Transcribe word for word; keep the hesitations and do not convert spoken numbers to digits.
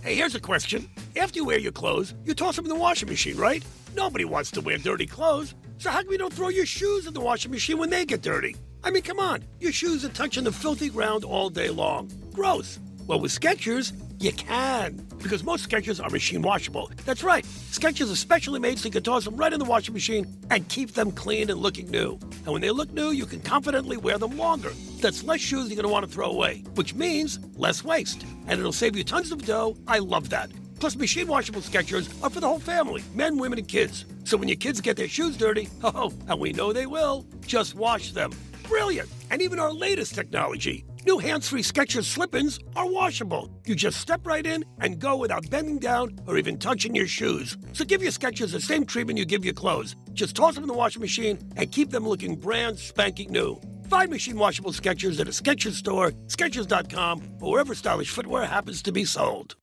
Hey, here's a question. After you wear your clothes, you toss them in the washing machine, right? Nobody wants to wear dirty clothes. So how come you don't throw your shoes in the washing machine when they get dirty? I mean, come on. Your shoes are touching the filthy ground all day long. Gross. Well, with Skechers, you can. Because most Skechers are machine washable. That's right. Skechers are specially made so you can toss them right in the washing machine and keep them clean and looking new. And when they look new, you can confidently wear them longer. That's less shoes you're going to want to throw away, which means less waste. And it'll save you tons of dough. I love that. Plus, machine washable Skechers are for the whole family, men, women, and kids. So when your kids get their shoes dirty, oh, and we know they will, just wash them. Brilliant. And even our latest technology, new hands-free Skechers slip-ins are washable. You just step right in and go without bending down or even touching your shoes. So give your Skechers the same treatment you give your clothes. Just toss them in the washing machine and keep them looking brand spanking new. Find machine washable Skechers at a Skechers store, Skechers dot com, or wherever stylish footwear happens to be sold.